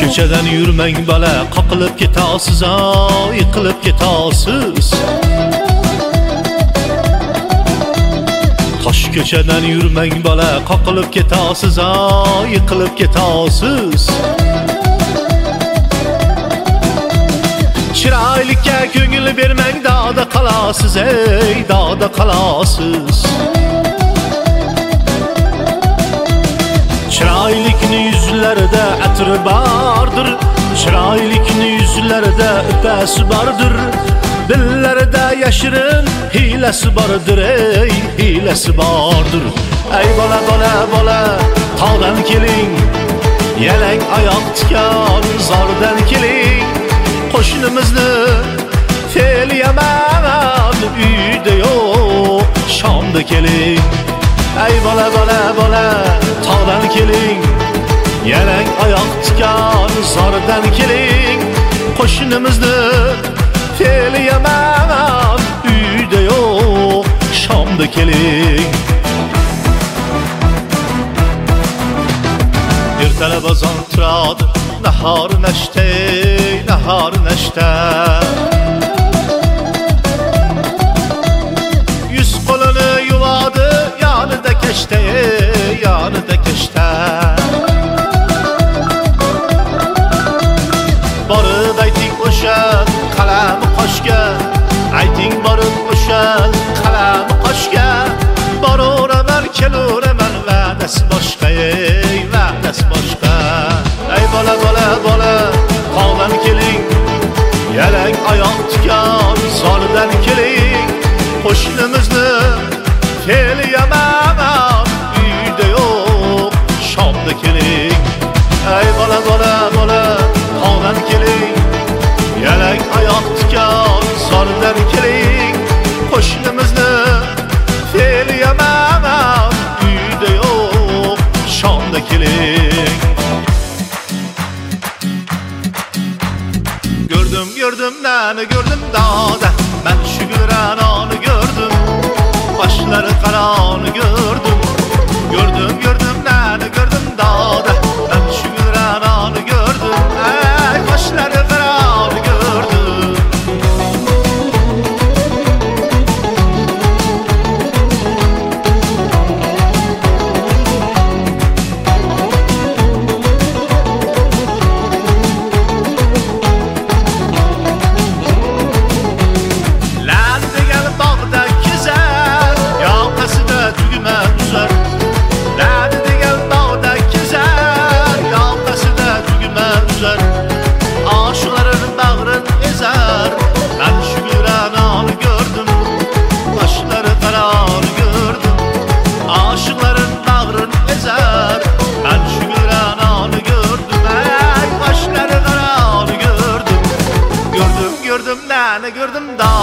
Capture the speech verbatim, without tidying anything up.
ko'chadan yurmang bola, qoqilib ketasiz, yiqilib ketasiz. Tosh ko'chadan yurmang bola, qoqilib ketasiz, yiqilib ketasiz. Chiroylikka ko'ngil bermang, dog'da qolasiz, ey dog'da qolasiz. Chiroylikni yuzlarida atri bordir, chiroylikni yuzlarida upasi bordir. Dillarida yashirin hilasi bordir, ey hilasi bordir. Ey bola bola bola, tog'dan keling, yalang oyoq tikan zordan keling. Qo'shnimizni fel yaman uyda yo'q, Shomda keling. Ey bola bola bola, tog'dan keling, yalang oyoq tikan zordan keling. Qo'shnimizni fel yaman uyda yo'q, Shomda keling. Ertalab azon turadi, nahor nashta, nahor nashta. Yuz qo'lini yuvadi, yonida kashta, yonida kashta. Borib ayting o'sha qalami qoshga, ayting borib o'sha qalami qoshga. Boraman, kelaman, va'dasi boshqa, ey va'dasi boshqa. Ey bola bola bola, tog'dan keling, yalang oyoq tikan zordan keling. Qo'shnimizni fel yaman uyda yo'q, Shomda keling. Ey bola bola bola, tog'dan keling, yalang oyoq tikan zordan keling. Qo'shnimizni fel yaman uyda yo'q, Shomda keling. Gördüm gördüm nani gördüm dağda, ben şu gürananı gördüm, başları karanı gördüm. Gördüm gördüm nani gördüm dağda, ben şu gürananı gördüm, ey başları karanı gördüm. Gördüm nane gördüm dağ.